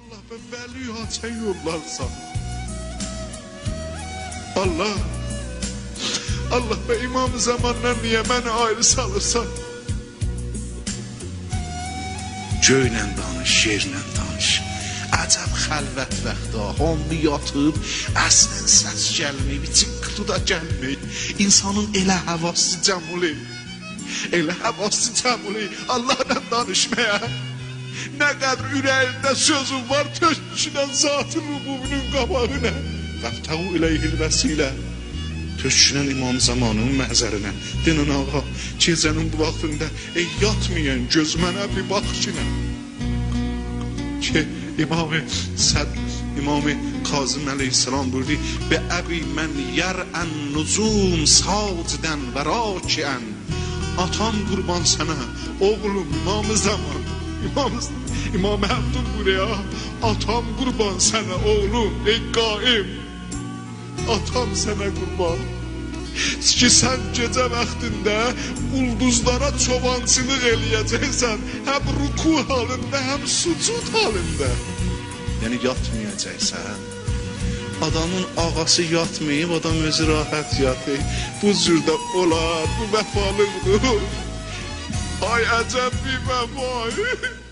Allah ve veli açan yollarsan. Allah ve İmam zamandan niye beni ayrı salırsan? Göyle danış, yerle danış. Əcəb xəlvət vaxtda hamı yatıb, əslən səs gəlməyib, çıqqılı da gəlməyib. İnsanın elə həvası cəmuli, Allah'la danışmaya. Nə qədər ürəyində sözün var, töküşünən zat-ı rububinin qabağına. Qəftəğu iləyhil vəsilə. Töküşünən İmam zamanının məhzərinə. Denin ağa, gecənin bu vaxtında, yatmayan göz mənə bir baxışına. Ki, İmam-ı Kazım aleyhisselam buyurdu, Be əbi mən yərən nuzum sacdən və rakiən. Atam qurban sənə, oğlum İmam-ı zaman. İmam Əbdül buraya, atam qurban sənə, oğlum, ey qaim. Atam sənə qurban. Ki sən gecə vaxtında ulduzlara çobançılıq eləyəcəksən, həm ruku halında, həm sucud halında. Yəni yatmayacaqsan. Adamın ağası yatmayıb, adam özü rahat yatır. Bu cürdə olar, bu vəfalıqdır. Ay əcəb bir vəfa.